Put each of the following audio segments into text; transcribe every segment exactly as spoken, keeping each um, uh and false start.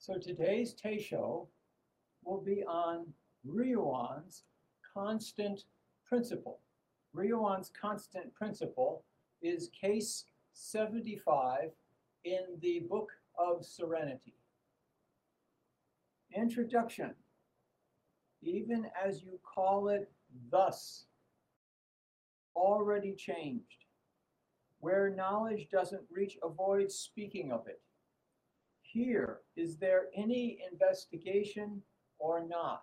So today's Teisho will be on Ryuan's constant principle. Ryuan's constant principle is case seventy-five in the Book of Serenity. Introduction. Even as you call it thus, already changed. Where knowledge doesn't reach, avoid speaking of it. Here, is there any investigation or not?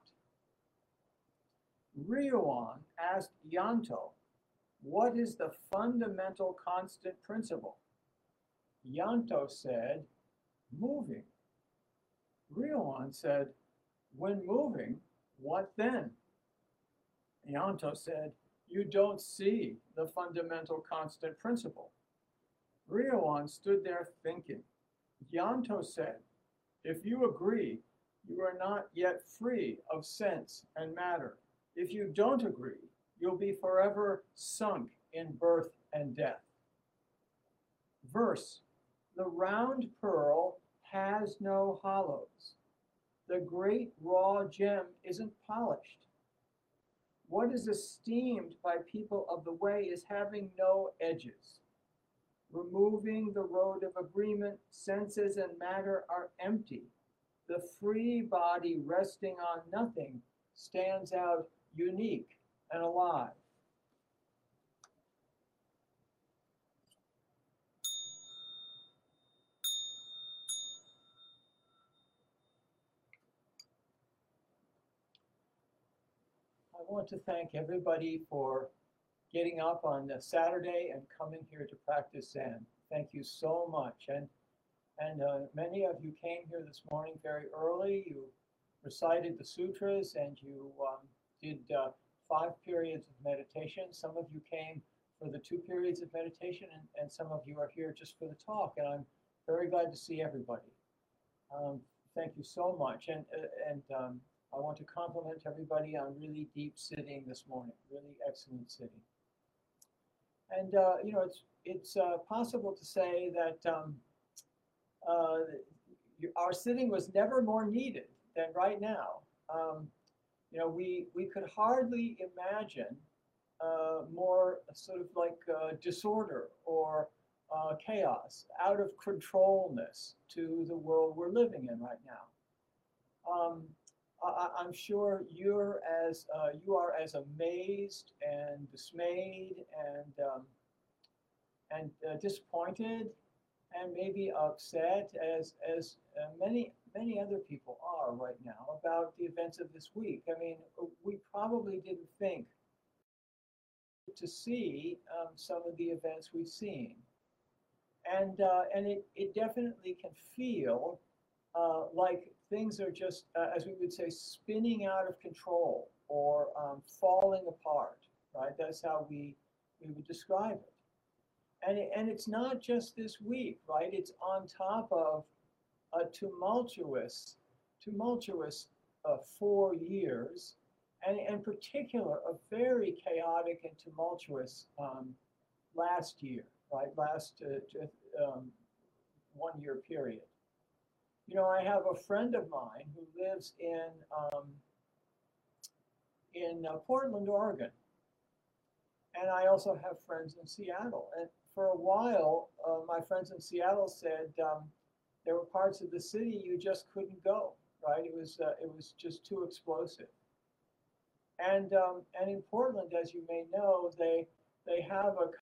Ryuan asked Yanto, what is the fundamental constant principle? Yanto said, moving. Ryuan said, when moving, what then? Yanto said, you don't see the fundamental constant principle. Ryuan stood there thinking. Yanto said, if you agree, you are not yet free of sense and matter. If you don't agree, you'll be forever sunk in birth and death. Verse, the round pearl has no hollows. The great raw gem isn't polished. What is esteemed by people of the way is having no edges. Removing the road of agreement, senses and matter are empty. The free body resting on nothing stands out unique and alive. I want to thank everybody for getting up on a Saturday and coming here to practice Zen. Thank you so much. And, and uh, many of you came here this morning very early. You recited the sutras and you um, did uh, five periods of meditation. Some of you came for the two periods of meditation, and, and some of you are here just for the talk. And I'm very glad to see everybody. Um, thank you so much. And, uh, and um, I want to compliment everybody on really deep sitting this morning, really excellent sitting. And, uh, you know, it's, it's uh, possible to say that um, uh, our sitting was never more needed than right now. Um, you know, we, we could hardly imagine uh, more sort of like uh, disorder or uh, chaos, out of controlness to the world we're living in right now. Um, I, I'm sure you're as uh, you are as amazed and dismayed and um, and uh, disappointed and maybe upset as as uh, many many other people are right now about the events of this week. I mean, we probably didn't think to see um, some of the events we've seen, and uh, and it it definitely can feel uh, like things are just, uh, as we would say, spinning out of control or um, falling apart, right? That's how we, we would describe it. And, it. and it's not just this week, right? It's on top of a tumultuous, tumultuous uh, four years, and in particular, a very chaotic and tumultuous um, last year, right? Last uh, um, one year period. You know, I have a friend of mine who lives in um, in uh, Portland, Oregon, and I also have friends in Seattle. And for a while, uh, my friends in Seattle said um, there were parts of the city you just couldn't go. Right? It was uh, it was just too explosive. And um, and in Portland, as you may know, they they have a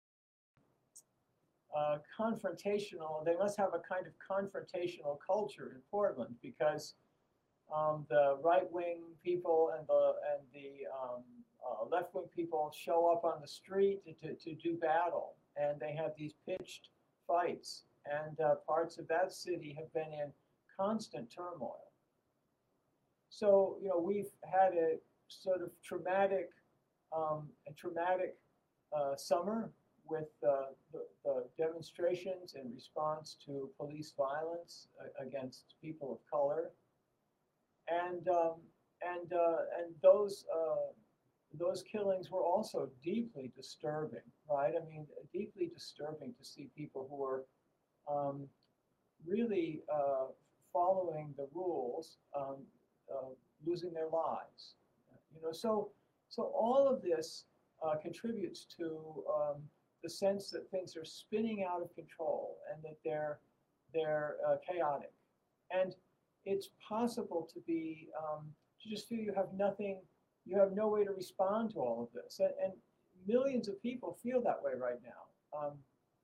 Uh, confrontational, they must have a kind of confrontational culture in Portland because um, the right-wing people and the and the um, uh, left-wing people show up on the street to, to, to do battle, and they have these pitched fights, and uh, parts of that city have been in constant turmoil. So, you know, we've had a sort of traumatic, um, a traumatic uh, summer with uh, the, the demonstrations in response to police violence uh, against people of color, and um, and uh, and those uh, those killings were also deeply disturbing, right? I mean, deeply disturbing to see people who were um, really, uh, following the rules, um, uh, losing their lives. You know, so so all of this uh, contributes to um, the sense that things are spinning out of control and that they're they're uh, chaotic. And it's possible to be um, to just feel you have nothing, you have no way to respond to all of this, and, and millions of people feel that way right now. Um,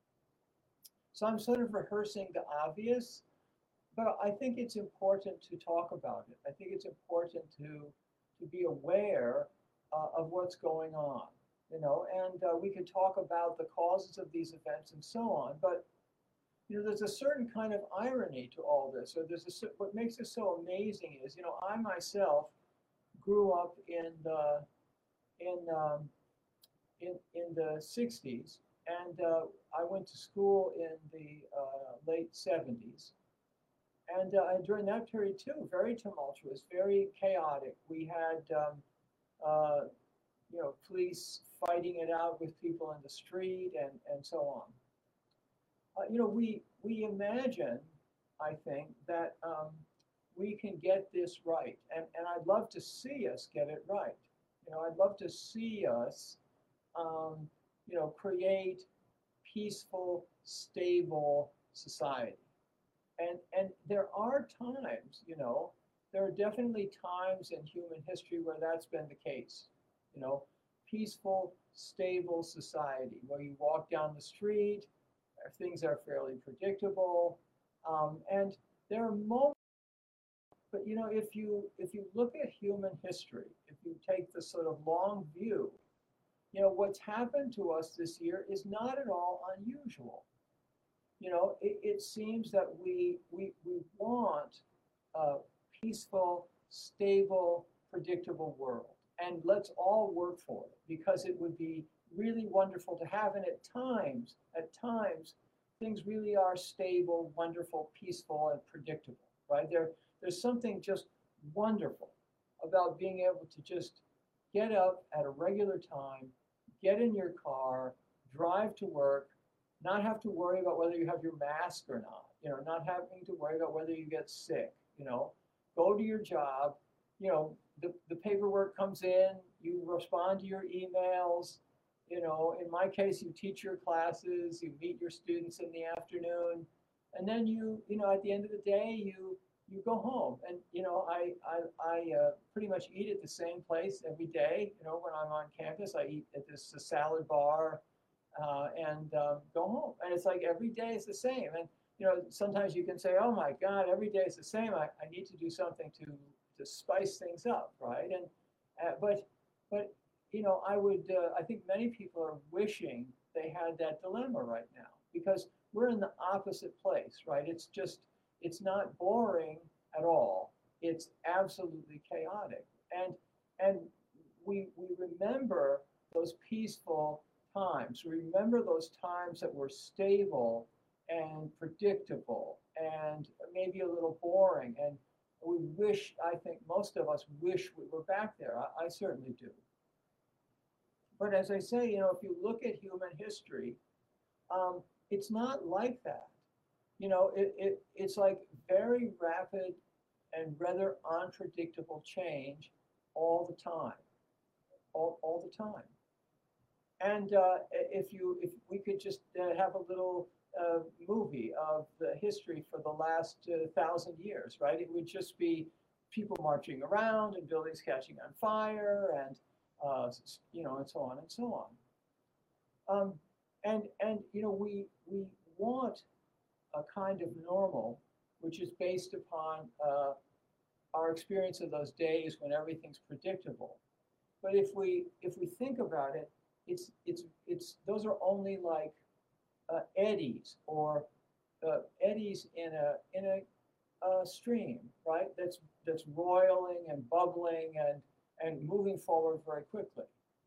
so I'm sort of rehearsing the obvious, but I think it's important to talk about it. I think it's important to to be aware uh, of what's going on, you know, and uh, we could talk about the causes of these events and so on. But you know, there's a certain kind of irony to all this. Or there's a what makes it so amazing is, you know, I myself grew up in the in um, in in the sixties, and uh, I went to school in the uh, late seventies. And uh, during that period too, very tumultuous, very chaotic. We had, um, uh, you know, police fighting it out with people in the street and, and so on. Uh, you know, we we imagine, I think, that um, we can get this right, and and I'd love to see us get it right. You know, I'd love to see us, um, you know, create peaceful, stable society. And and there are times, you know, there are definitely times in human history where that's been the case. You know, peaceful, stable society where you walk down the street, uh, things are fairly predictable, um, and there are moments. But you know, if you if you look at human history, if you take the sort of long view, you know, what's happened to us this year is not at all unusual. You know, it, it seems that we we we want a peaceful, stable, predictable world, and let's all work for it because it would be really wonderful to have. And at times, at times, things really are stable, wonderful, peaceful, and predictable. Right there, there's something just wonderful about being able to just get up at a regular time, get in your car, drive to work, not have to worry about whether you have your mask or not, you know, not having to worry about whether you get sick, you know, go to your job, you know, the, the paperwork comes in, you respond to your emails, you know, in my case, you teach your classes, you meet your students in the afternoon, and then you, you know, at the end of the day, you, you go home. And, you know, I, I, I uh, pretty much eat at the same place every day. You know, when I'm on campus, I eat at this salad bar, uh, and um, go home. And it's like every day is the same. And you know, sometimes you can say, "Oh my God, every day is the same. I, I need to do something to to spice things up, right?" And uh, but but you know, I would uh, I think many people are wishing they had that dilemma right now because we're in the opposite place, right? It's just it's not boring at all. It's absolutely chaotic, and and we we remember those peaceful times. Remember those times that were stable and predictable and maybe a little boring. And we wish, I think most of us wish we were back there. I, I certainly do. But as I say, you know, if you look at human history, um, it's not like that. You know, it, it, it's like very rapid and rather unpredictable change all the time, all, all the time. And uh, if you, if we could just uh, have a little uh, movie of the history for the last uh, thousand years, right? It would just be people marching around and buildings catching on fire, and uh, you know, and so on and so on. Um, and and you know, we we want a kind of normal, which is based upon uh, our experience of those days when everything's predictable. But if we if we think about it, it's it's it's those are only like uh, eddies or uh, eddies in a in a, a stream, right? That's that's roiling and bubbling and and moving forward very quickly.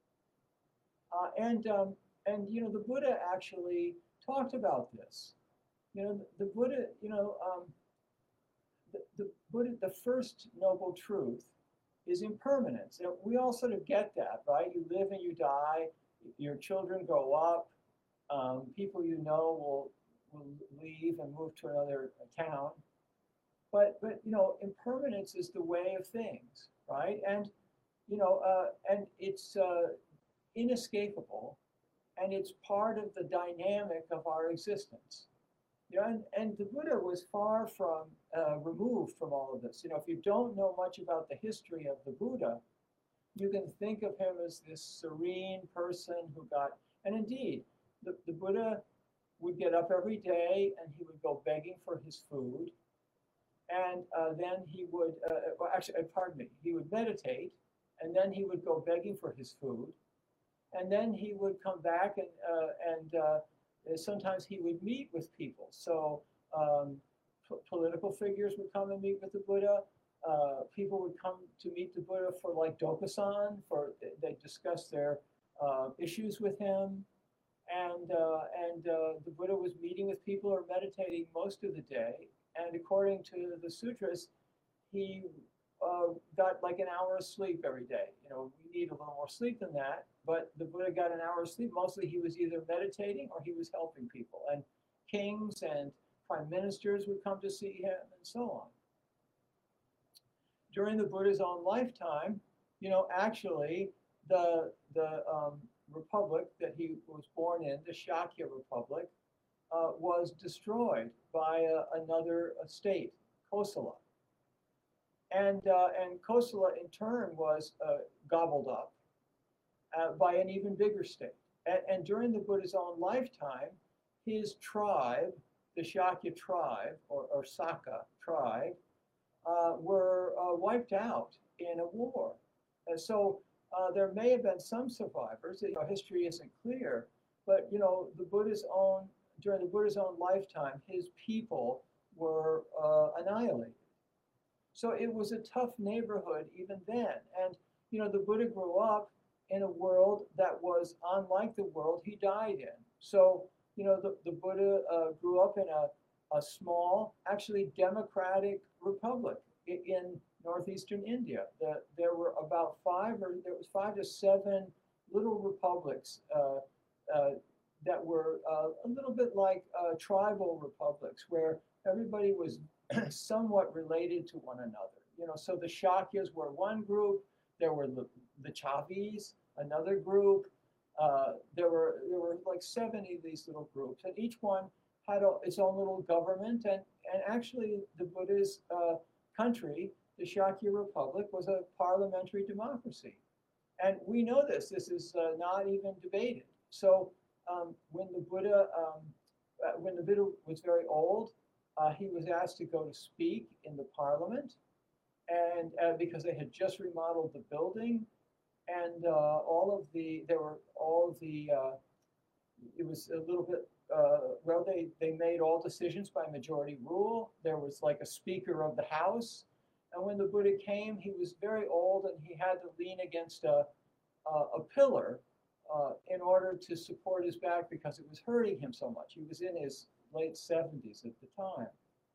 Uh, and um, and you know, the Buddha actually talked about this. You know, the, the Buddha, you know, um, the, the Buddha, the first noble truth is impermanence. And we all sort of get that, right? You live and you die. Your children grow up. Um, people you know will will leave and move to another town. but but you know, impermanence is the way of things, right? And you know, uh, and it's uh, inescapable, and it's part of the dynamic of our existence. You know, and, and the Buddha was far from uh, removed from all of this. You know, if you don't know much about the history of the Buddha, you can think of him as this serene person who got, and indeed, the, the Buddha would get up every day and he would go begging for his food. And uh, then he would, uh, well, actually, uh, pardon me, he would meditate, and then he would go begging for his food. And then he would come back, and, uh, and uh, sometimes he would meet with people. So um, p- political figures would come and meet with the Buddha. Uh, people would come to meet the Buddha for like Dokusan, for they discuss their uh, issues with him. And, uh, and uh, the Buddha was meeting with people or meditating most of the day. And according to the sutras, he uh, got like an hour of sleep every day. You know, we need a little more sleep than that, but the Buddha got an hour of sleep. Mostly he was either meditating or he was helping people. And kings and prime ministers would come to see him and so on. During the Buddha's own lifetime, you know, actually the, the um, republic that he was born in, the Shakya Republic, uh, was destroyed by uh, another uh, state, Kosala. And, uh, and Kosala in turn was uh, gobbled up uh, by an even bigger state. And, and during the Buddha's own lifetime, his tribe, the Shakya tribe, or, or Saka tribe, uh, were uh, wiped out in a war. And so uh, there may have been some survivors. You know, history isn't clear, but you know, the Buddha's own during the Buddha's own lifetime, his people were uh, annihilated. So it was a tough neighborhood even then. And you know, the Buddha grew up in a world that was unlike the world he died in. So you know, the, the Buddha uh, grew up in a, a small, actually democratic republic in, in northeastern India. The, there were about five, or there was five to seven little republics uh, uh, that were uh, a little bit like uh, tribal republics, where everybody was somewhat related to one another. You know, so the Shakyas were one group. There were the, the Chavis, another group. Uh, there were there were like seventy of these little groups, and each one had a, its own little government. And and actually, the Buddha's uh, country, the Shakya Republic, was a parliamentary democracy, and we know this. This is uh, not even debated. So um, when the Buddha um, uh, when the Buddha was very old, uh, he was asked to go to speak in the parliament, and uh, because they had just remodeled the building. And uh, all of the, there were all of the, uh, it was a little bit, uh, well, they, they made all decisions by majority rule. There was like a speaker of the house. And when the Buddha came, he was very old and he had to lean against a, a, a pillar uh, in order to support his back because it was hurting him so much. He was in his late seventies at the time.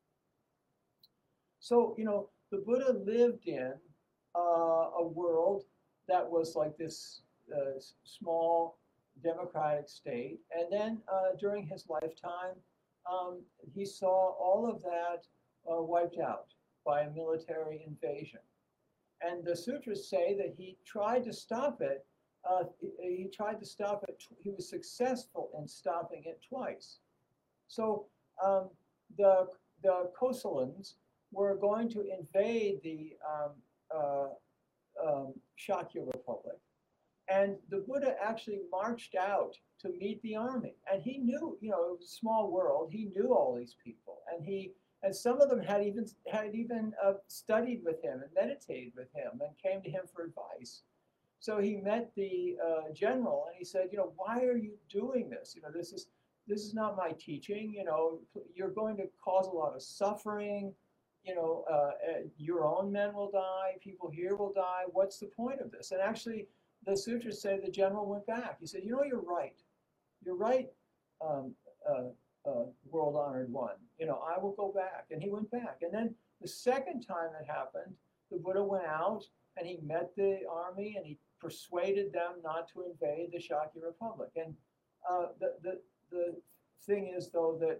So, you know, the Buddha lived in uh, a world that was like this uh, small democratic state. And then uh, during his lifetime, um, he saw all of that uh, wiped out by a military invasion. And the sutras say that he tried to stop it. Uh, he, he tried to stop it. He was successful in stopping it twice. So um, the, the Kosalans were going to invade the um, uh, Um, Shakya Republic. And the Buddha actually marched out to meet the army. And he knew, you know, it was a small world. He knew all these people. And he, and some of them had even, had even uh, studied with him and meditated with him and came to him for advice. So he met the uh, general and he said, you know, why are you doing this? You know, this is, this is not my teaching. You know, you're going to cause a lot of suffering. You know, uh, uh, your own men will die, people here will die. What's the point of this? And actually, the sutras say the general went back. He said, you know, you're right. You're right, um, uh, uh, world-honored one. You know, I will go back. And he went back. And then the second time it happened, the Buddha went out and he met the army and he persuaded them not to invade the Shakya Republic. And uh, the, the, the thing is, though, that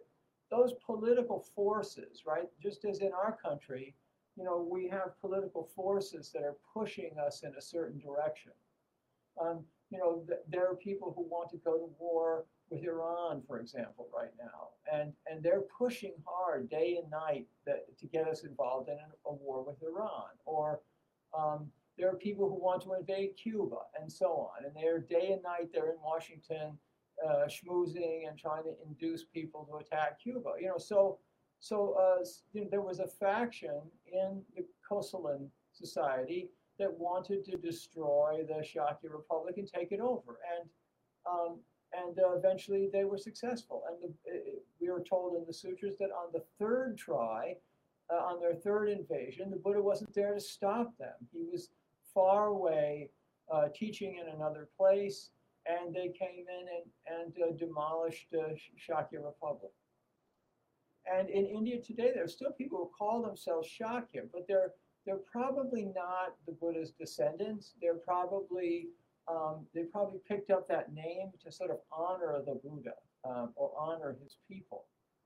those political forces, right? Just as in our country, you know, we have political forces that are pushing us in a certain direction. Um, you know, th- there are people who want to go to war with Iran, for example, right now, and and they're pushing hard day and night that, to get us involved in a, a war with Iran. Or um, there are people who want to invade Cuba, and so on. And they're day and night they're in Washington, uh, schmoozing and trying to induce people to attack Cuba. You know, so so uh, you know, there was a faction in the Kosovan society that wanted to destroy the Shaki Republic and take it over. And um, and uh, eventually they were successful. And the, it, we were told in the sutras that on the third try, uh, on their third invasion, the Buddha wasn't there to stop them. He was far away, uh, teaching in another place, and they came in and, and uh, demolished uh, Shakya Republic. And in India today, there are still people who call themselves Shakya, but they're they're probably not the Buddha's descendants. They're probably um, they probably picked up that name to sort of honor the Buddha, um, or honor his people.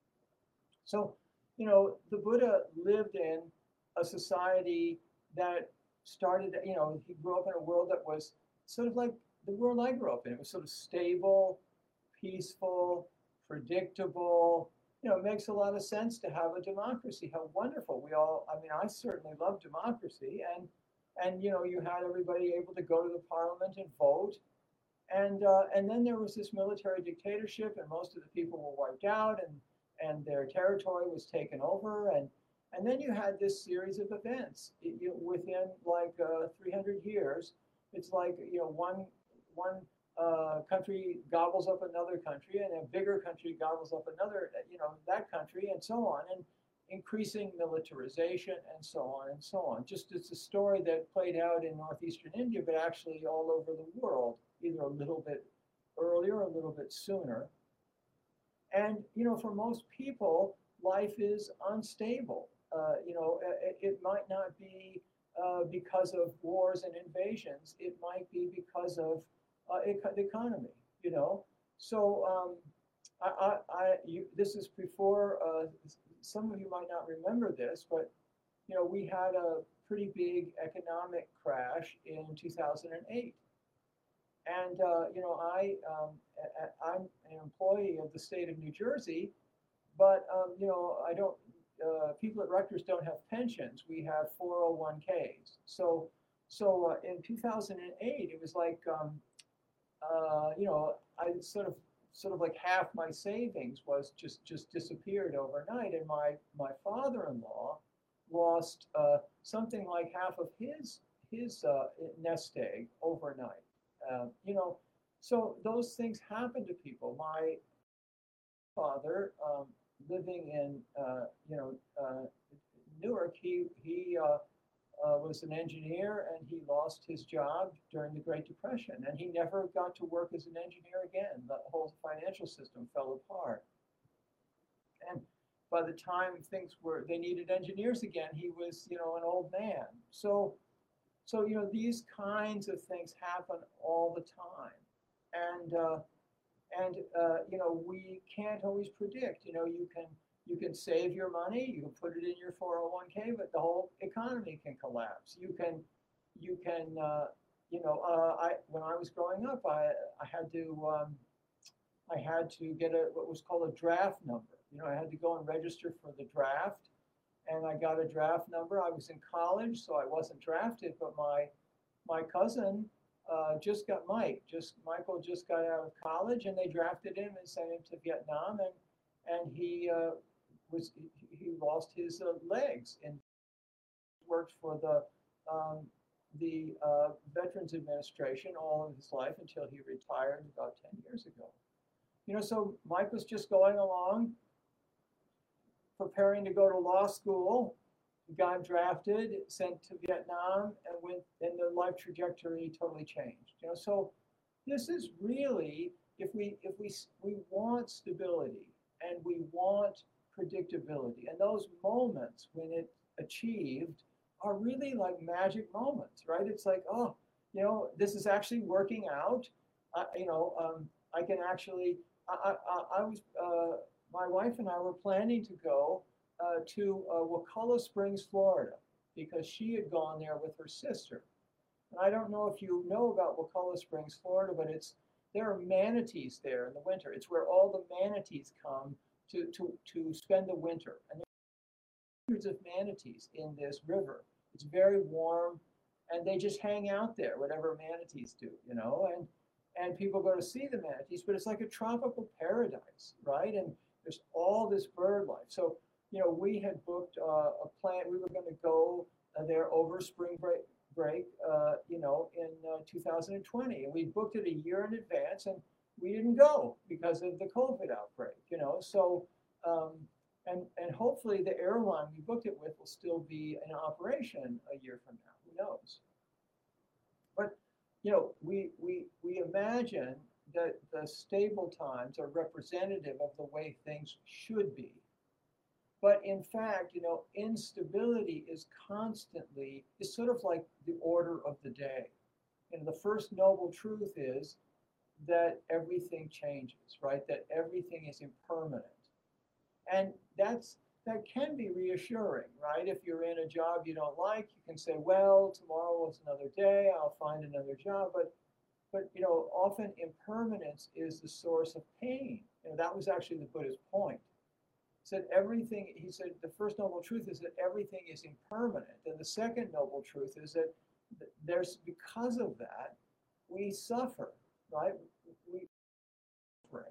So, you know, the Buddha lived in a society that started, you know, he grew up in a world that was sort of like the world I grew up in. It was sort of stable, peaceful, predictable. You know, it makes a lot of sense to have a democracy. How wonderful. We all, I mean, I certainly love democracy. And, and you know, you had everybody able to go to the parliament and vote. And, uh, and then there was this military dictatorship, and most of the people were wiped out, and, and their territory was taken over. And, and then you had this series of events. It, you know, within like uh, three hundred years, it's like, you know, one, one uh, country gobbles up another country, and a bigger country gobbles up another, you know, that country, and so on. And increasing militarization, and so on and so on. Just it's a story that played out in northeastern India, but actually all over the world, either a little bit earlier or a little bit sooner. And you know, for most people, life is unstable. Uh, you know, it, it might not be uh, because of wars and invasions. It might be because of uh, the economy. You know, so um, I, I, I you, this is before. Uh, some of you might not remember this, but you know, we had a pretty big economic crash in two thousand eight. And uh, you know, I um, I'm an employee of the state of New Jersey, but um, you know, I don't. Uh, people at Rutgers don't have pensions. We have four oh one k's. So, so uh, in two thousand eight, it was like, um, uh, you know, I sort of, sort of like half my savings was just just disappeared overnight, and my my father-in-law lost uh, something like half of his his uh, nest egg overnight. Uh, you know, so those things happen to people. My father, um, living in uh, you know uh, Newark, he he uh, uh, was an engineer, and he lost his job during the Great Depression, and he never got to work as an engineer again. The whole financial system fell apart, and by the time things were they needed engineers again, he was, you know, an old man. So so you know, these kinds of things happen all the time, and uh, and uh, you know, we can't always predict. You know, you can you can save your money, you can put it in your four oh one k, but the whole economy can collapse. You can you can uh, you know, uh, I when I was growing up, I I had to um, I had to get a what was called a draft number. You know, I had to go and register for the draft, and I got a draft number. I was in college, so I wasn't drafted, but my my cousin uh, just got Mike. Just Michael just got out of college, and they drafted him and sent him to Vietnam, and and he uh, was he, he lost his uh, legs and worked for the um, the uh, Veterans Administration all of his life until he retired about ten years ago. You know, so Mike was just going along, preparing to go to law school, got drafted, sent to Vietnam, and went, and the life trajectory totally changed. You know, so this is really, if we if we we want stability and we want predictability, and those moments when it's achieved are really like magic moments, right? It's like, oh, you know, this is actually working out. I, you know, um, I can actually. I, I, I was uh, my wife and I were planning to go uh, to uh, Wakulla Springs, Florida, because she had gone there with her sister. And I don't know if you know about Wakulla Springs, Florida, but it's there are manatees there in the winter. It's where all the manatees come to, to, to spend the winter. And hundreds of manatees in this river. It's very warm, and they just hang out there, whatever manatees do, you know, and and people go to see the manatees, but it's like a tropical paradise, right? And there's all this bird life. So, you know, we had booked uh, a plan. We were going to go uh, there over spring break, break, uh, you know, in uh, two thousand twenty, and we booked it a year in advance, and we didn't go because of the COVID outbreak, you know. So. Um, and, and hopefully the airline we booked it with will still be in operation a year from now. Who knows? But you know, we we we imagine that the stable times are representative of the way things should be. But in fact, you know, instability is constantly is sort of like the order of the day. And the first noble truth is that everything changes, right? That everything is impermanent. And that's that can be reassuring, right? If you're in a job you don't like, you can say, well, tomorrow is another day, I'll find another job. But but you know, often impermanence is the source of pain. You know, that was actually the Buddha's point. He said everything, he said the first noble truth is that everything is impermanent. And the second noble truth is that there's because of that, we suffer, right? We suffer.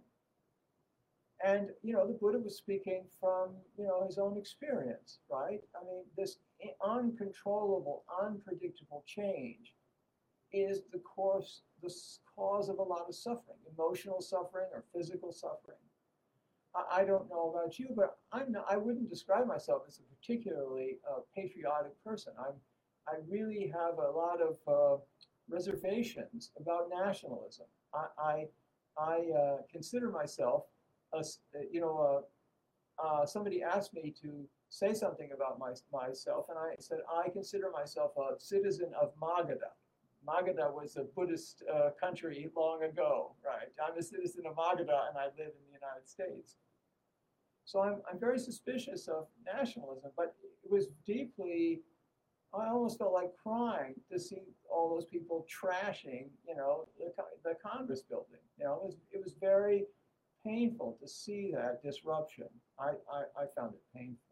And you know, the Buddha was speaking from you know his own experience, right? I mean, this uncontrollable, unpredictable change is the course, the cause of a lot of suffering, emotional suffering or physical suffering. I, I don't know about you, but I'm not, I wouldn't describe myself as a particularly uh, patriotic person. I'm, I really have a lot of uh, reservations about nationalism. I, I, I uh, consider myself Uh, you know, uh, uh, somebody asked me to say something about my, myself, and I said, I consider myself a citizen of Magadha. Magadha was a Buddhist uh, country long ago, right? I'm a citizen of Magadha, and I live in the United States. So I'm, I'm very suspicious of nationalism, but it was deeply, I almost felt like crying to see all those people trashing, you know, the, the Congress building. You know, it was, it was very painful to see that disruption. I, I, I found it painful.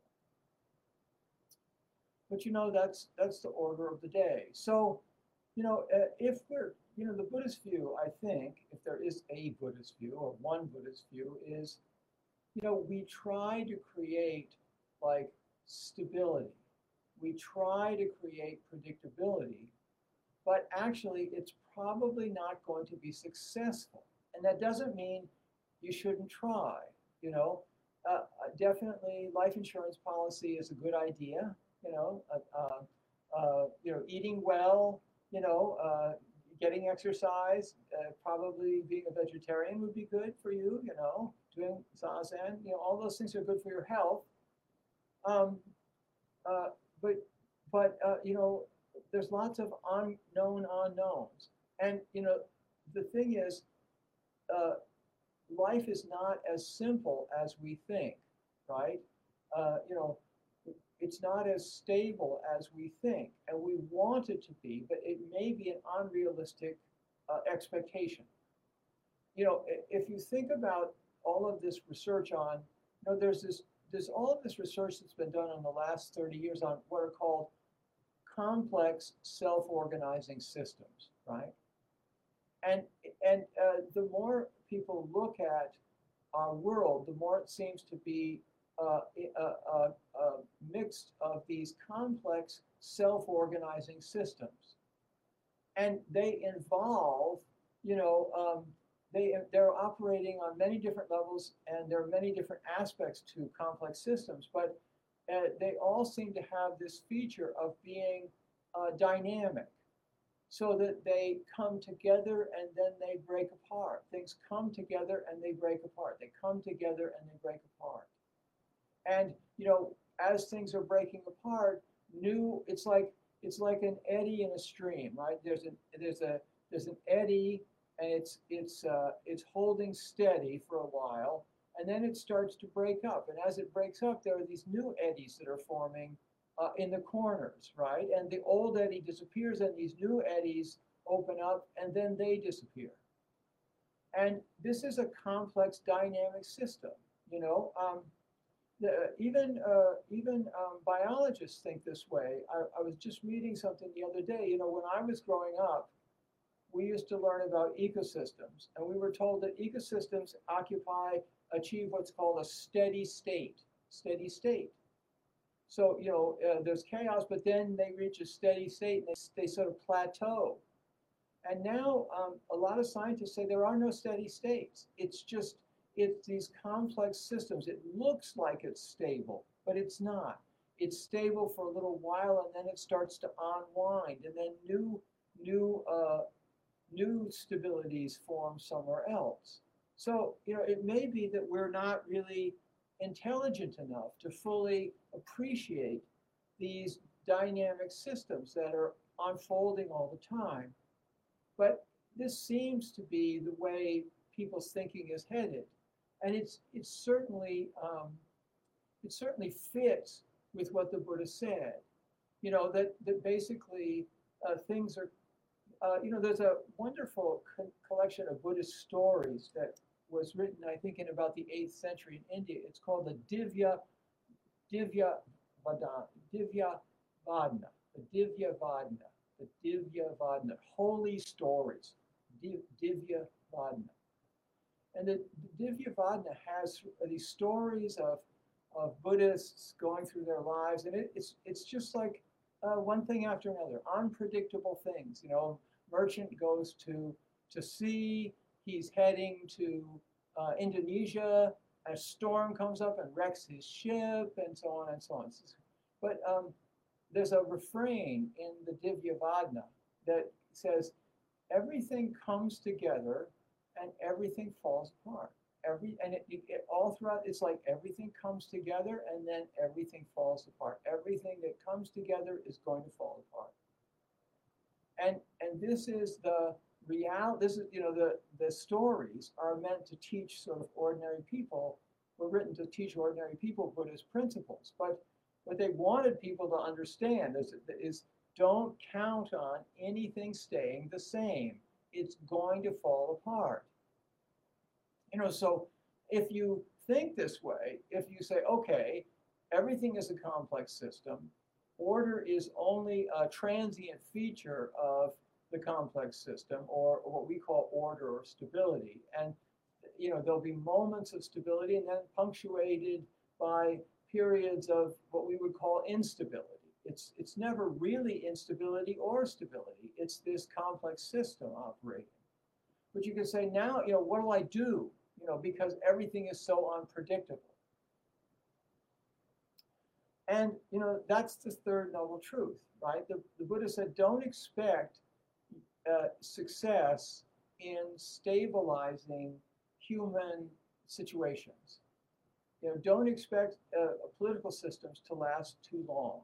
But you know, that's that's the order of the day. So, you know, uh, if we're, you know, the Buddhist view, I think, if there is a Buddhist view or one Buddhist view, is, you know, we try to create like stability. We try to create predictability, but actually it's probably not going to be successful. And that doesn't mean you shouldn't try, you know. Uh, definitely life insurance policy is a good idea, you know, uh, uh, uh, you know, eating well, you know, uh, getting exercise, uh, probably being a vegetarian would be good for you, you know, doing zazen, you know, all those things are good for your health. Um, uh, but, but uh, you know, there's lots of unknown unknowns. And, you know, the thing is, uh, life is not as simple as we think, right? Uh, you know, it's not as stable as we think, and we want it to be, but it may be an unrealistic uh, expectation. You know, if you think about all of this research on, you know, there's this, there's all of this research that's been done in the last thirty years on what are called complex self-organizing systems, right? And and uh, the more people look at our world, the more it seems to be uh, a, a, a mix of these complex self-organizing systems, and they involve, you know, um, they they're operating on many different levels, and there are many different aspects to complex systems, but uh, they all seem to have this feature of being uh, dynamic, so that they come together and then they break apart. Things come together and they break apart. They come together and they break apart. And you know, as things are breaking apart, new it's like it's like an eddy in a stream, right? There's an there's a there's an eddy, and it's it's uh, it's holding steady for a while, and then it starts to break up. And as it breaks up, there are these new eddies that are forming uh, in the corners, right? And the old eddy disappears, and these new eddies open up, and then they disappear. And this is a complex dynamic system, you know. Um, the, even uh, even um, biologists think this way. I, I was just reading something the other day. You know, when I was growing up, we used to learn about ecosystems, and we were told that ecosystems occupy, achieve what's called a steady state. Steady state. So, you know, uh, there's chaos, but then they reach a steady state and they, they sort of plateau. And now um, a lot of scientists say there are no steady states. It's just, it's these complex systems. It looks like it's stable, but it's not. It's stable for a little while, and then it starts to unwind, and then new, new, uh, new stabilities form somewhere else. So, you know, it may be that we're not really intelligent enough to fully appreciate these dynamic systems that are unfolding all the time. But this seems to be the way people's thinking is headed, and it's it's certainly um, it certainly fits with what the Buddha said. You know that that basically uh, things are. Uh, you know, there's a wonderful co- collection of Buddhist stories that was written, I think, in about the eighth century in India. It's called the Divya Divya Vadana, Divya Vadana, the Divya Vadana, the Divya Vadana, holy stories, Div, Divya Vadana. And the, the Divya Vadana has these stories of, of Buddhists going through their lives, and it, it's, it's just like uh, one thing after another, unpredictable things. You know, merchant goes to, to sea, he's heading to uh, Indonesia, a storm comes up and wrecks his ship, and so on and so on. But um, there's a refrain in the Divya Vadana that says, everything comes together and everything falls apart. Every and it, it, all throughout, it's like everything comes together and then everything falls apart. Everything that comes together is going to fall apart. And and this is the real. This is, you know, the the stories are meant to teach sort of ordinary people. Were written to teach ordinary people Buddhist principles. But what they wanted people to understand is is don't count on anything staying the same. It's going to fall apart. You know, so if you think this way, if you say, okay, everything is a complex system, order is only a transient feature of the complex system, or what we call order or stability. And, you know, there'll be moments of stability and then punctuated by periods of what we would call instability. It's, it's never really instability or stability. It's this complex system operating. But you can say, now, you know, what do I do? You know, because everything is so unpredictable. And, you know, that's the third noble truth, right? The, the Buddha said, don't expect uh, success in stabilizing human situations. You know, don't expect uh, political systems to last too long.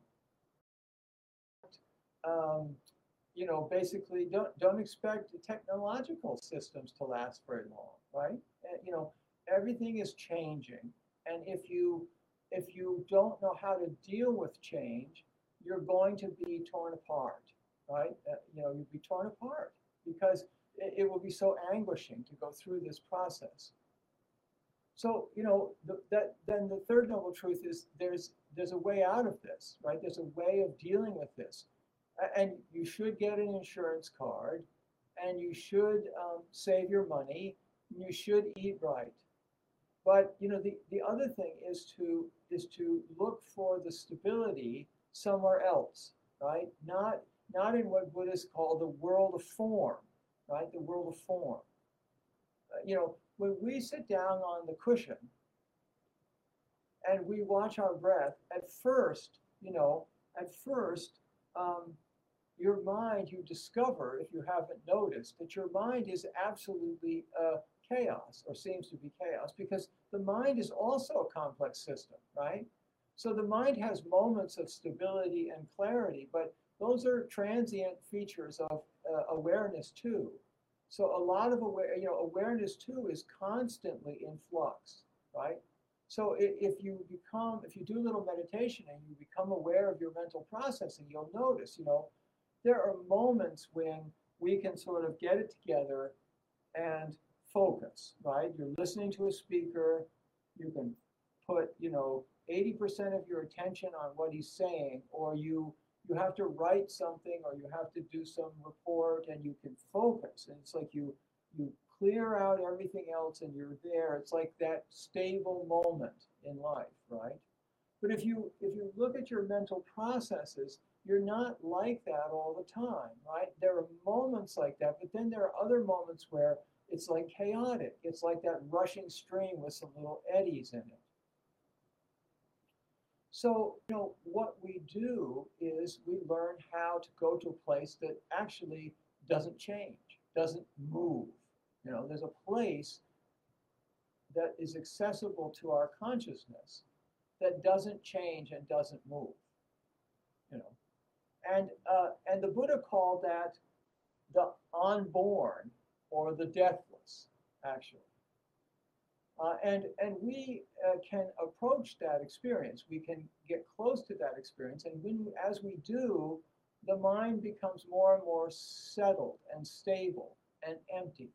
Um, you know, basically, don't don't expect technological systems to last very long, right? Uh, you know, everything is changing, and if you if you don't know how to deal with change, you're going to be torn apart, right? Uh, you know, you'll be torn apart because it, it will be so anguishing to go through this process. So, you know, the, that then the third noble truth is there's there's a way out of this, right? There's a way of dealing with this. And you should get an insurance card, and you should um, save your money, and you should eat right. But, you know, the, the other thing is to is to look for the stability somewhere else, right? Not not in what Buddhists call the world of form, right? The world of form. Uh, you know, when we sit down on the cushion and we watch our breath, at first, you know, at first, um, your mind, you discover, if you haven't noticed, that your mind is absolutely uh, chaos, or seems to be chaos, because the mind is also a complex system, right? So the mind has moments of stability and clarity, but those are transient features of uh, awareness too. So a lot of aware, you know, awareness too is constantly in flux, right? So if you become, if you do a little meditation and you become aware of your mental processing, you'll notice, you know, there are moments when we can sort of get it together and focus, right? You're listening to a speaker, you can put, you know, eighty percent of your attention on what he's saying, or you you have to write something or you have to do some report and you can focus. And it's like you you clear out everything else and you're there. It's like that stable moment in life, right? But if you if you look at your mental processes, you're not like that all the time, right? There are moments like that, but then there are other moments where it's like chaotic. It's like that rushing stream with some little eddies in it. So, you know, what we do is we learn how to go to a place that actually doesn't change, doesn't move. You know, there's a place that is accessible to our consciousness that doesn't change and doesn't move. You know, and uh, and the Buddha called that the unborn or the deathless, actually. Uh, and and we uh, can approach that experience. We can get close to that experience, and when as we do, the mind becomes more and more settled and stable and empty.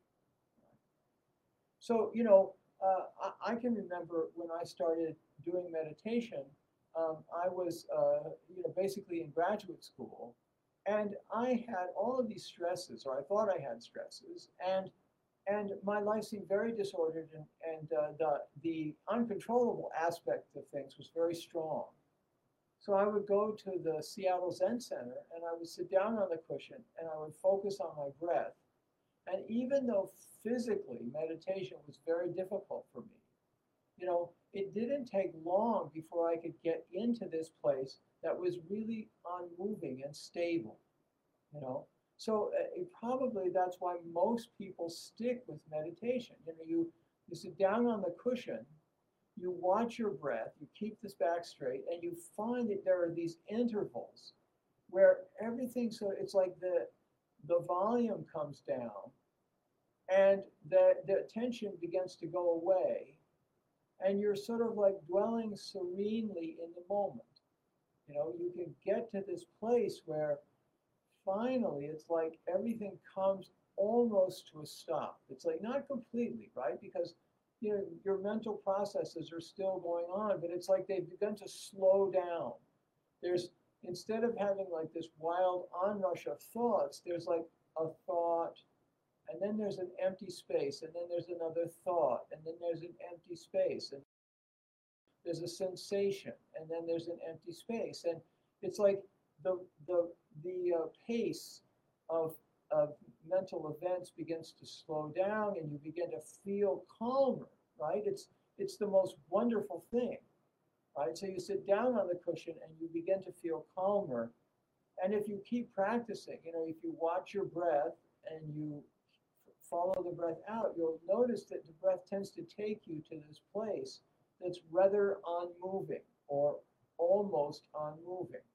So you know, uh, I, I can remember when I started doing meditation. Um, I was uh, you know basically in graduate school, and I had all of these stresses, or I thought I had stresses, and and my life seemed very disordered, and, and uh, the, the uncontrollable aspect of things was very strong. So I would go to the Seattle Zen Center, and I would sit down on the cushion, and I would focus on my breath. And even though physically meditation was very difficult for me, you know, it didn't take long before I could get into this place that was really unmoving and stable, you know. So uh, it probably that's why most people stick with meditation. You know, you you sit down on the cushion, you watch your breath, you keep this back straight, and you find that there are these intervals where everything, so it's like the the volume comes down and the the tension begins to go away, and you're sort of like dwelling serenely in the moment. You know, you can get to this place where finally, it's like everything comes almost to a stop. It's like not completely, right? Because you know your mental processes are still going on, but it's like they've begun to slow down. There's instead of having like this wild onrush of thoughts, there's like a thought, and then there's an empty space, and then there's another thought, and then there's an empty space, and there's a sensation, and then there's an empty space, and it's like the the the uh, pace of of mental events begins to slow down, and you begin to feel calmer, right? It's it's the most wonderful thing, right? So you sit down on the cushion and you begin to feel calmer, and if you keep practicing, you know, if you watch your breath and you follow the breath out, you'll notice that the breath tends to take you to this place that's rather unmoving or almost unmoving.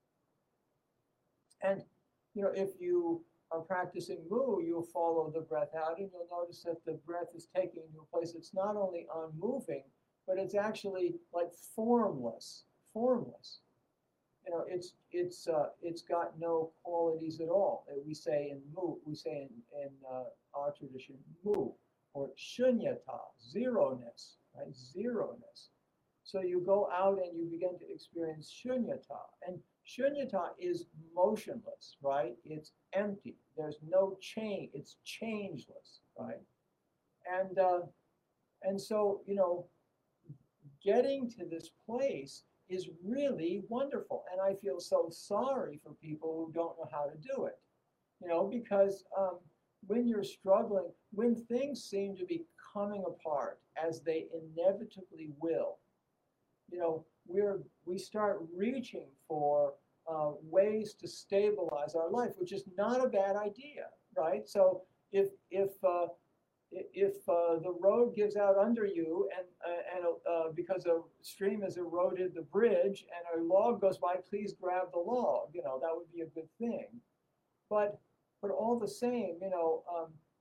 And you know, if you are practicing Mu, you'll follow the breath out, and you'll notice that the breath is taking you to a place that's not only unmoving, but it's actually like formless, formless. You know, it's it's uh, it's got no qualities at all. We say in Mu, we say in in uh, our tradition Mu, or shunyata, zero-ness, right? Zero-ness. So you go out and you begin to experience shunyata. And shunyata is motionless, right? It's empty. There's no change. It's changeless, right? And uh, and so, you know, getting to this place is really wonderful. And I feel so sorry for people who don't know how to do it, you know, because um, when you're struggling, when things seem to be coming apart, as they inevitably will, you know, we're we start reaching for uh, ways to stabilize our life, which is not a bad idea, right? So if if uh, if uh, the road gives out under you, and uh, and uh, because a stream has eroded the bridge and a log goes by, please grab the log. You know, that would be a good thing. But but all the same, you know, um,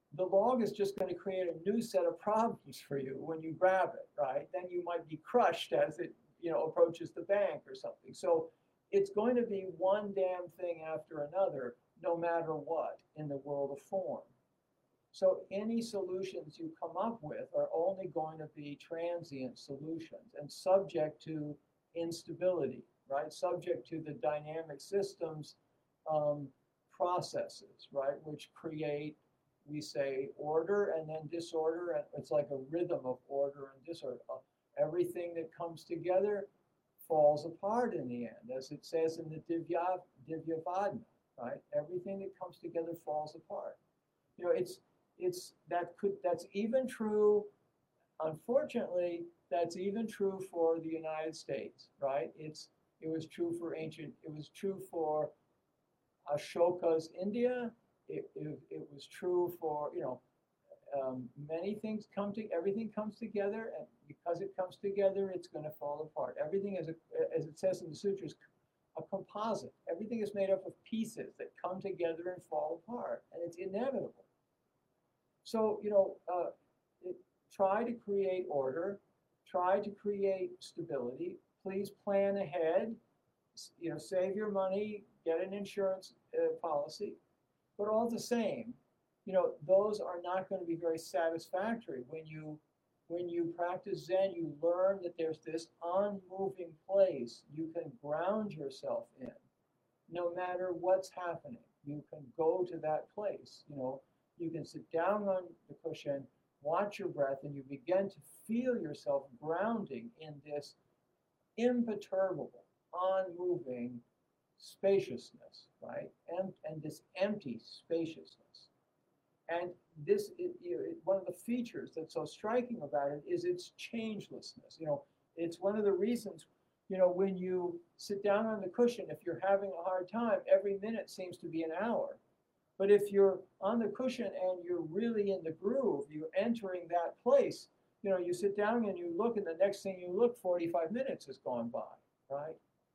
the log is just going to create a new set of problems for you when you grab it, right? Then you might be crushed as it, you know, approaches the bank or something. So it's going to be one damn thing after another, no matter what, in the world of form. So any solutions you come up with are only going to be transient solutions and subject to instability, right? Subject to the dynamic systems um, processes, right? Which create, we say, order and then disorder. And it's like a rhythm of order and disorder. Uh, everything that comes together falls apart in the end, as it says in the Divya, Divyavadana, right? Everything that comes together falls apart. You know, it's it's that could that's even true. Unfortunately, that's even true for the United States, right? It's it was true for ancient. It was true for Ashoka's India. It, it, it was true for, you know, um, many things come to, everything comes together, and because it comes together, it's going to fall apart. Everything is, a, as it says in the sutras, a composite. Everything is made up of pieces that come together and fall apart, and it's inevitable. So, you know, uh, it, try to create order, try to create stability. Please plan ahead. You know, save your money, get an insurance uh, policy, but all the same, you know, those are not going to be very satisfactory. When you when you practice Zen, you learn that there's this unmoving place you can ground yourself in, no matter what's happening. You can go to that place. You know, you can sit down on the cushion, watch your breath, and you begin to feel yourself grounding in this imperturbable, unmoving spaciousness, right? And, and this empty spaciousness. And this, it, you know, it, one of the features that's so striking about it is its changelessness. You know, it's one of the reasons, you know, when you sit down on the cushion, if you're having a hard time, every minute seems to be an hour. But if you're on the cushion and you're really in the groove, you're entering that place, you know, you sit down and you look, and the next thing you look, forty-five minutes has gone by, right?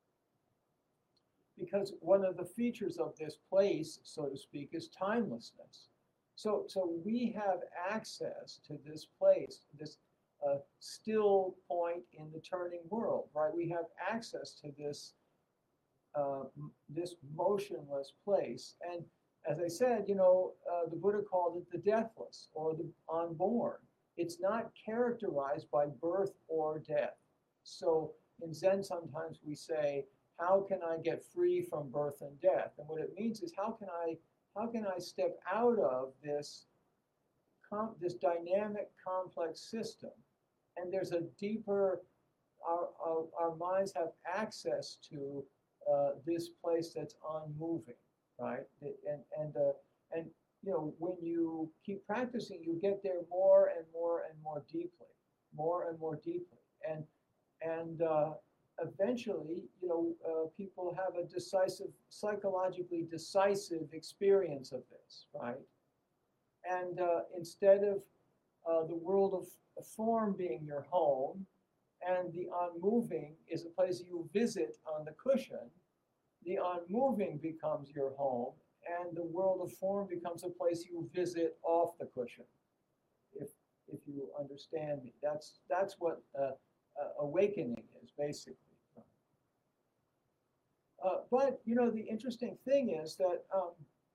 Because one of the features of this place, so to speak, is timelessness. So, so we have access to this place, this uh, still point in the turning world, right? We have access to this uh, this motionless place, and as I said, you know, uh, the Buddha called it the deathless or the unborn. It's not characterized by birth or death. So in Zen, sometimes we say, how can I get free from birth and death? And what it means is, how can I, how can I step out of this, com- this dynamic, complex system? And there's a deeper, our, our, our minds have access to uh, this place that's unmoving, right? And, and, uh, and, you know, when you keep practicing, you get there more and more and more deeply, more and more deeply. And, and uh, eventually, you know, uh, people have a decisive, psychologically decisive experience of this, right? And uh, instead of uh, the world of form being your home, and the unmoving is a place you visit on the cushion, the unmoving becomes your home, and the world of form becomes a place you visit off the cushion. If if you understand me, that's that's what uh, uh, awakening is basically. Uh, but you know, the interesting thing is that um,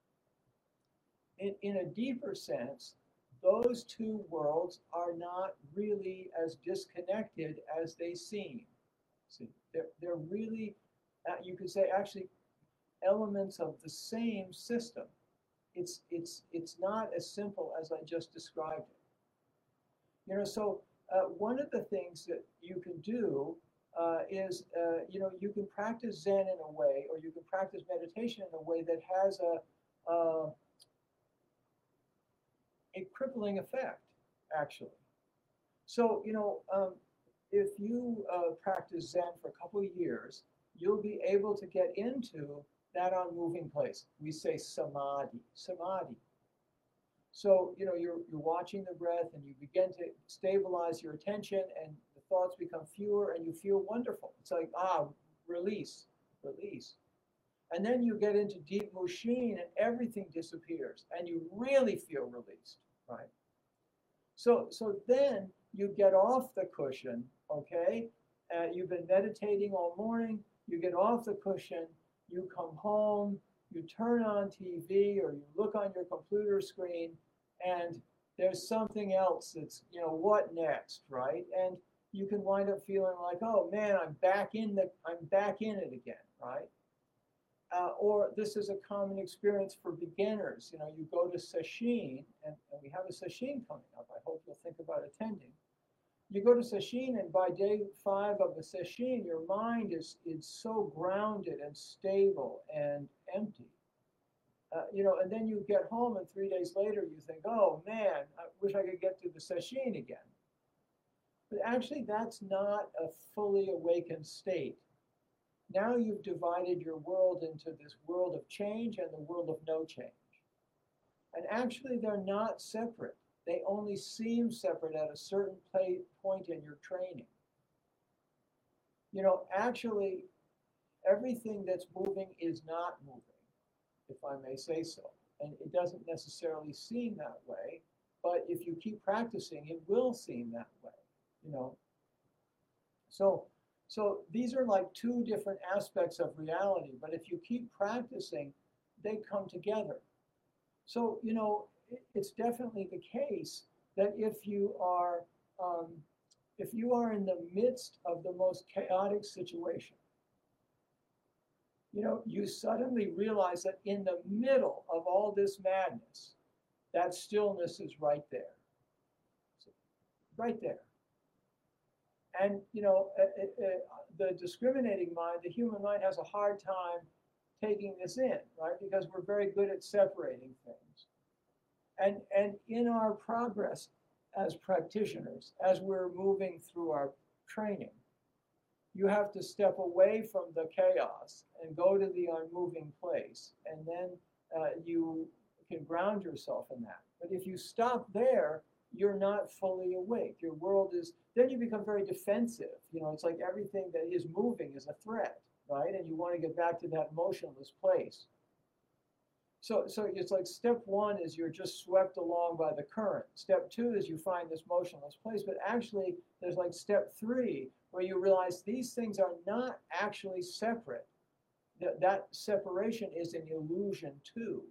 in in a deeper sense, those two worlds are not really as disconnected as they seem. See, they're they're really, uh, you could say, actually elements of the same system. It's it's it's not as simple as I just described it. You know, so uh, one of the things that you can do uh, is, uh, you know, you can practice Zen in a way, or you can practice meditation in a way that has a a, a crippling effect, actually. So, you know, um, if you uh, practice Zen for a couple of years, you'll be able to get into that unmoving place. We say samadhi, samadhi. So, you know, you're, you're watching the breath and you begin to stabilize your attention and the thoughts become fewer and you feel wonderful. It's like, ah, release, release. And then you get into deep mushin and everything disappears and you really feel released. right? So, so then you get off the cushion, okay? Uh, you've been meditating all morning, you get off the cushion, you come home, you turn on T V or you look on your computer screen, and there's something else that's, you know, what next, right? And you can wind up feeling like, oh man, I'm back in the, I'm back in it again, right? Uh, or this is a common experience for beginners. You know, you go to sesshin, and, and we have a sesshin coming up. I hope you'll think about attending. You go to sesshin, and by day five of the sesshin, your mind is, is so grounded and stable and empty. Uh, you know, and then you get home, and three days later, you think, oh man, I wish I could get to the sesshin again. But actually, that's not a fully awakened state. Now you've divided your world into this world of change and the world of no change. And actually, they're not separate. They only seem separate at a certain play, point in your training. You know, actually, everything that's moving is not moving, if I may say so. And it doesn't necessarily seem that way, but if you keep practicing, it will seem that way, you know. So, so these are like two different aspects of reality, but if you keep practicing, they come together. So, you know, it's definitely the case that if you are, um, if you are in the midst of the most chaotic situation, you know, you suddenly realize that in the middle of all this madness, that stillness is right there, right there. And, you know, uh, uh, the discriminating mind, the human mind has a hard time taking this in, right? Because we're very good at separating things. And, and in our progress as practitioners, as we're moving through our training, you have to step away from the chaos and go to the unmoving place. And then uh, you can ground yourself in that. But if you stop there, you're not fully awake. Your world is, then you become very defensive. You know, it's like everything that is moving is a threat, right? And you want to get back to that motionless place. So, so it's like step one is you're just swept along by the current. Step two is you find this motionless place. But actually, there's like step three where you realize these things are not actually separate. That, that separation is an illusion too.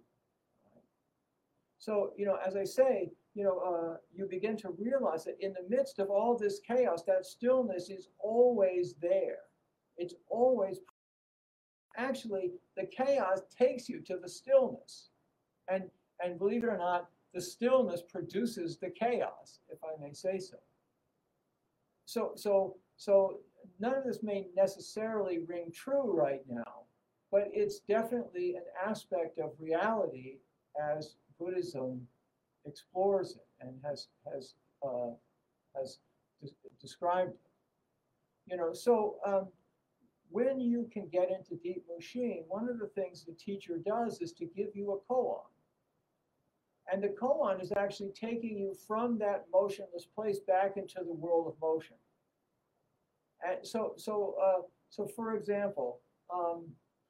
So, you know, as I say, you know, uh, you begin to realize that in the midst of all this chaos, that stillness is always there. It's always, actually, the chaos takes you to the stillness. And, and believe it or not, the stillness produces the chaos, if I may say so. So, so, so none of this may necessarily ring true right now, but it's definitely an aspect of reality as Buddhism explores it and has has uh, has de- described it. You know, so um, when you can get into deep Mushin, one of the things the teacher does is to give you a koan. And the koan is actually taking you from that motionless place back into the world of motion. And so, so, uh, so for example, um,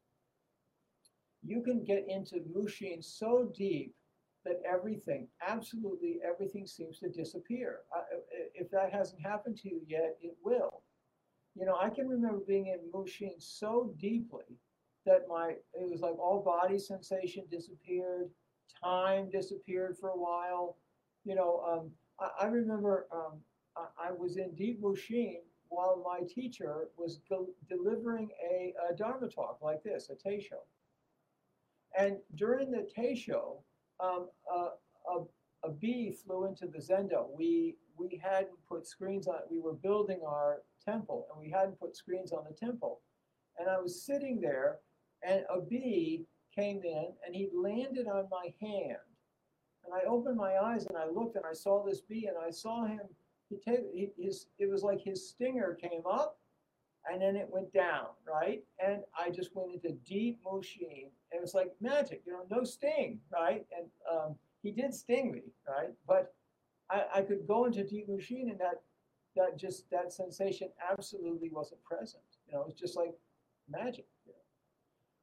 you can get into Mushin so deep that everything, absolutely everything seems to disappear. Uh, if that hasn't happened to you yet, it will. You know, I can remember being in Mushin so deeply that my, it was like all body sensation disappeared, time disappeared for a while. You know, um, I, I remember um, I, I was in deep Mushin while my teacher was del- delivering a, a Dharma talk like this, a Teisho. And during the Teisho, um, uh, a, a bee flew into the zendo. We we hadn't put screens on. We were building our temple, and we hadn't put screens on the temple. And I was sitting there, and a bee came in, and he landed on my hand. And I opened my eyes, and I looked, and I saw this bee, and I saw him. He take he, his. It was like his stinger came up, and then it went down, right? And I just went into deep Mushin. It was like magic, you know, no sting, right? And um, he did sting me, right? But I, I could go into deep Mushin, and that that just that sensation absolutely wasn't present. You know, it's just like magic. You know?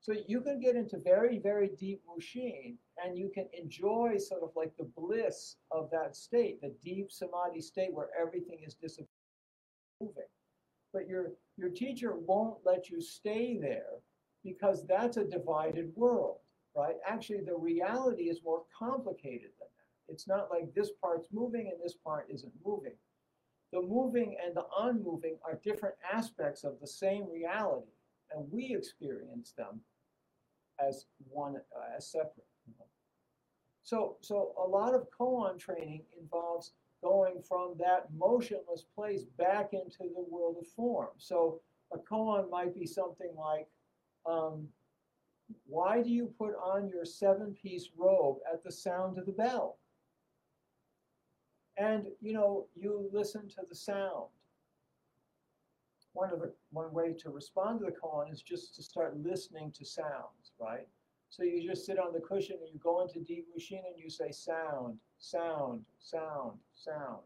So you can get into very, very deep mushin, and you can enjoy sort of like the bliss of that state, the deep samadhi state where everything is disappearing. But your your teacher won't let you stay there because that's a divided world, right? Actually, the reality is more complicated than that. It's not like this part's moving and this part isn't moving. The moving and the unmoving are different aspects of the same reality, and we experience them as one, uh, as separate. You know? So, so a lot of koan training involves going from that motionless place back into the world of form. So a koan might be something like, um, why do you put on your seven-piece robe at the sound of the bell? And, you know, you listen to the sound. One of the, one way to respond to the koan is just to start listening to sounds, right? So you just sit on the cushion and you go into deep mushin and you say sound, sound, sound, sound.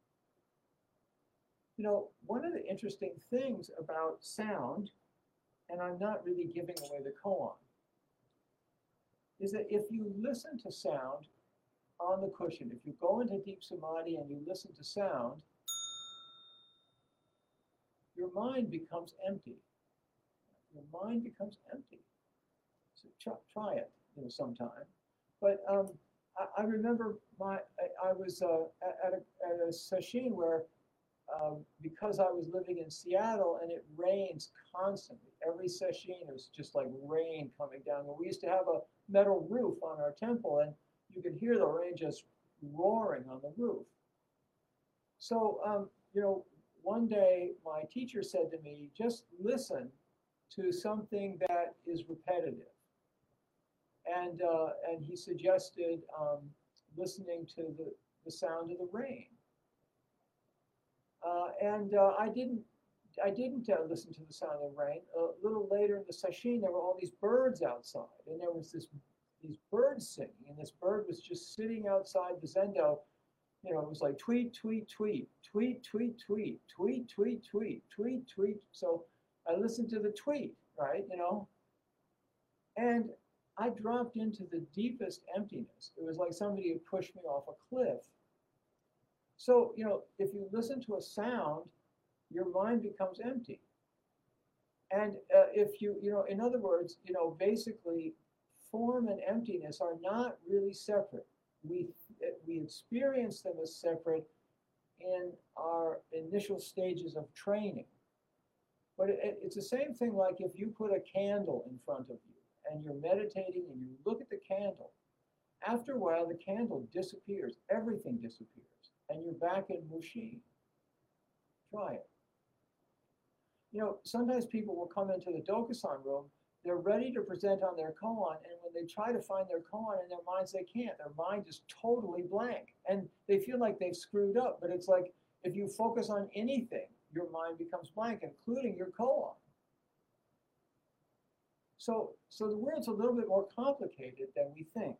You know, one of the interesting things about sound, and I'm not really giving away the koan, is that if you listen to sound on the cushion, if you go into deep samadhi and you listen to sound, your mind becomes empty. Your mind becomes empty. So try, try it, you know, sometime. But um, I, I remember my I, I was uh, at, a, at a sesshin where um, because I was living in Seattle and it rains constantly. Every sesshin it was just like rain coming down. And we used to have a metal roof on our temple, and you could hear the rain just roaring on the roof. So um, you know, one day my teacher said to me, just listen to something that is repetitive. And, uh, and he suggested um, listening to the, the sound of the rain. Uh, and uh, I didn't, I didn't uh, listen to the sound of the rain. A little later in the sesshin, there were all these birds outside, and there was this, these birds singing, and this bird was just sitting outside the zendo. You know, it was like tweet, tweet, tweet, tweet, tweet, tweet, tweet, tweet, tweet, tweet, tweet. So I listened to the tweet, right? You know, and I dropped into the deepest emptiness. It was like somebody had pushed me off a cliff. So, you know, if you listen to a sound, your mind becomes empty. And uh, if you, you know, in other words, you know, basically form and emptiness are not really separate. We, we experience them as separate in our initial stages of training. But it, it's the same thing like if you put a candle in front of you and you're meditating and you look at the candle, after a while the candle disappears, everything disappears, and you're back in mushin. Try it. You know, sometimes people will come into the Dokusan room, they're ready to present on their koan, and when they try to find their koan in their minds, they can't. Their mind is totally blank, and they feel like they've screwed up, but it's like if you focus on anything, your mind becomes blank, including your koan. So, so the world's a little bit more complicated than we think.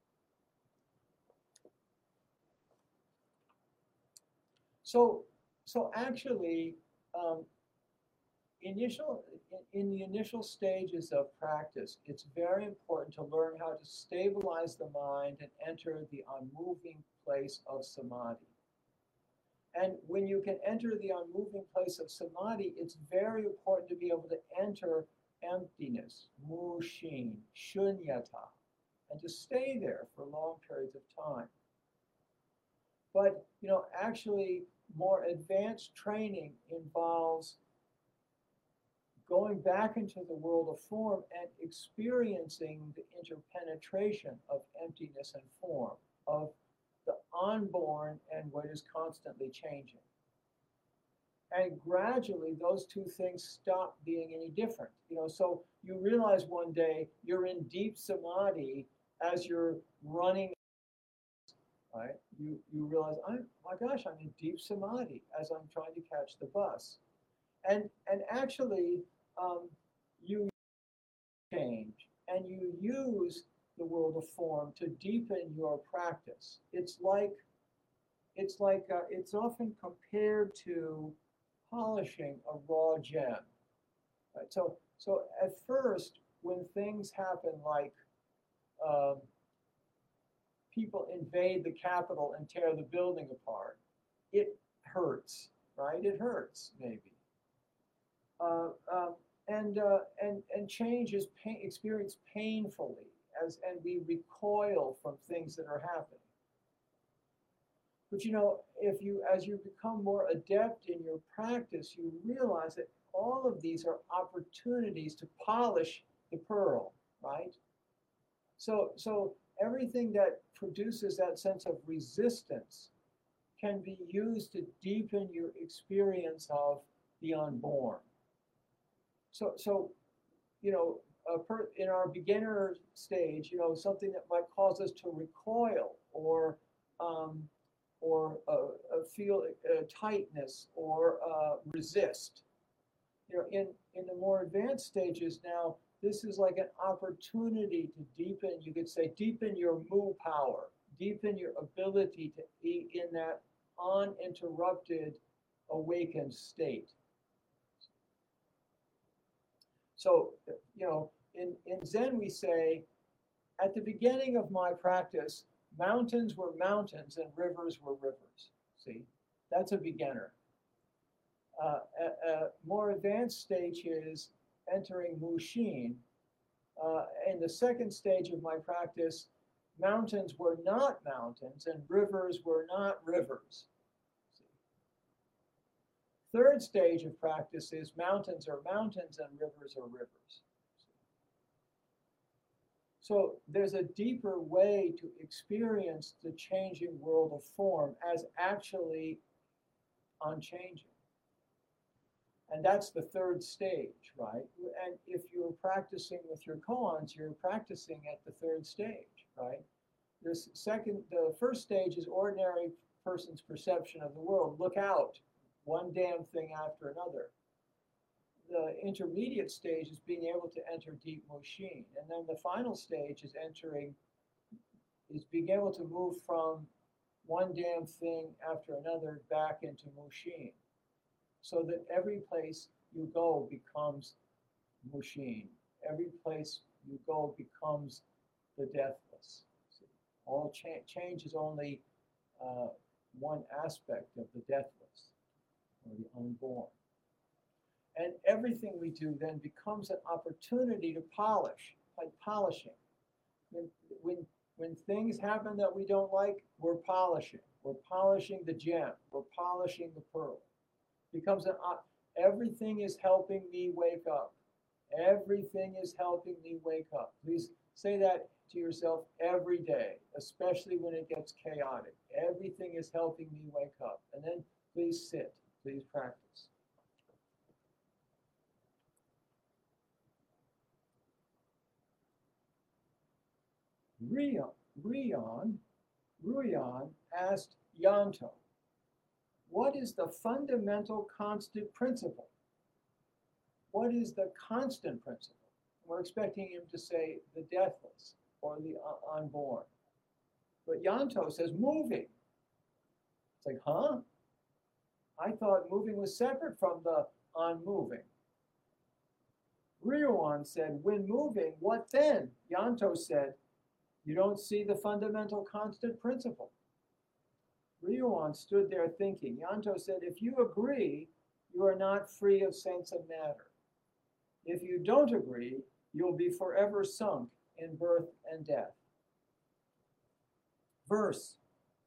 So, so actually, um, initial in, in the initial stages of practice, it's very important to learn how to stabilize the mind and enter the unmoving place of samadhi. And when you can enter the unmoving place of samadhi, it's very important to be able to enter emptiness, mushin, shunyata, and to stay there for long periods of time. But, you know, actually more advanced training involves going back into the world of form and experiencing the interpenetration of emptiness and form, of the unborn and what is constantly changing. And gradually those two things stop being any different. You know, so you realize one day you're in deep samadhi as you're running, right? You you realize, I'm, my gosh, I'm in deep samadhi as I'm trying to catch the bus. And and actually um, you change and you use the world of form to deepen your practice. It's like it's like uh, it's often compared to polishing a raw gem. Right? So so at first, when things happen like um, people invade the Capitol and tear the building apart, it hurts, right? It hurts, maybe. Uh, um, and, uh, and, and change is pain, experienced painfully, as, and we recoil from things that are happening. But you know, if you, as you become more adept in your practice, you realize that all of these are opportunities to polish the pearl, right? So, so everything that produces that sense of resistance can be used to deepen your experience of the unborn. So, so you know, a per, in our beginner stage, you know, something that might cause us to recoil or um, or uh, uh, feel uh, tightness or uh, resist. You know, in in the more advanced stages now, this is like an opportunity to deepen. You could say deepen your mu power, deepen your ability to be in that uninterrupted, awakened state. So, you know, in, in Zen we say, at the beginning of my practice, mountains were mountains and rivers were rivers. See, that's a beginner. Uh, a, a more advanced stage is entering Mushin. Uh, in the second stage of my practice, mountains were not mountains and rivers were not rivers. Third stage of practice is mountains are mountains and rivers are rivers. So there's a deeper way to experience the changing world of form as actually unchanging. And that's the third stage, right? And if you're practicing with your koans, you're practicing at the third stage, right? This second, the first stage is ordinary person's perception of the world. Look out. One damn thing after another. The intermediate stage is being able to enter deep Mushin. And then the final stage is entering, is being able to move from one damn thing after another back into Mushin. So that every place you go becomes Mushin. Every place you go becomes the deathless. See? All cha change is only uh, one aspect of the deathless, or the unborn. And everything we do then becomes an opportunity to polish, like polishing. When, when, when things happen that we don't like, we're polishing. We're polishing the gem. We're polishing the pearl. It becomes an, everything is helping me wake up. Everything is helping me wake up. Please say that to yourself every day, especially when it gets chaotic. Everything is helping me wake up. And then please sit. Please practice. Rion, Rion, Ruyan asked Yanto, what is the fundamental constant principle? What is the constant principle? We're expecting him to say the deathless or the unborn. But Yanto says moving. It's like, huh? I thought moving was separate from the unmoving. Ryuan said, when moving, what then? Yanto said, you don't see the fundamental constant principle. Ryuan stood there thinking. Yanto said, if you agree, you are not free of sense of matter. If you don't agree, you'll be forever sunk in birth and death. Verse.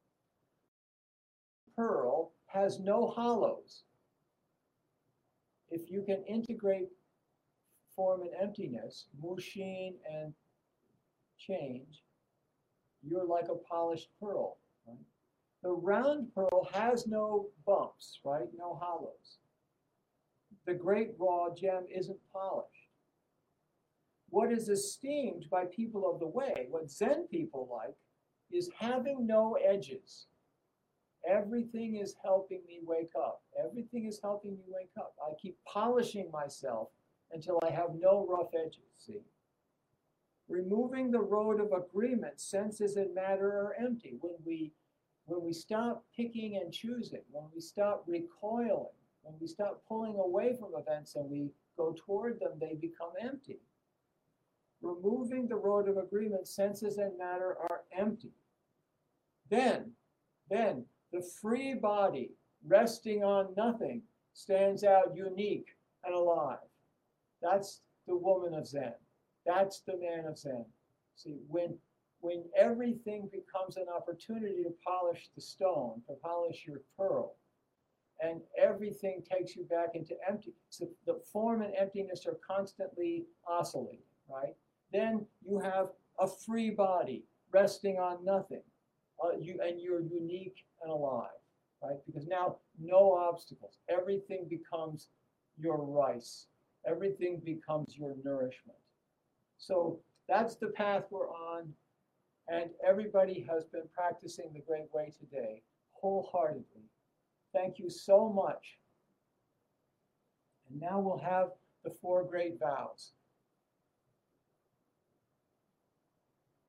Pearl has no hollows. If you can integrate form and emptiness, Mushin and change, you're like a polished pearl. Right? The round pearl has no bumps, right? No hollows. The great raw gem isn't polished. What is esteemed by people of the way, what Zen people like, is having no edges. Everything is helping me wake up. Everything is helping me wake up. I keep polishing myself until I have no rough edges, see? Removing the road of agreement, senses and matter are empty. When we, when we stop picking and choosing, when we stop recoiling, when we stop pulling away from events and we go toward them, they become empty. removing the road of agreement, senses and matter are empty. Then, then the free body resting on nothing stands out unique and alive. That's the woman of Zen. That's the man of Zen. See, when, when everything becomes an opportunity to polish the stone, to polish your pearl, and everything takes you back into empty. So the form and emptiness are constantly oscillating, right? Then you have a free body resting on nothing, uh, you, and you're unique and alive, right? Because now no obstacles. Everything becomes your rice. Everything becomes your nourishment. So that's the path we're on, and everybody has been practicing the Great Way today wholeheartedly. Thank you so much. And now we'll have the four great vows.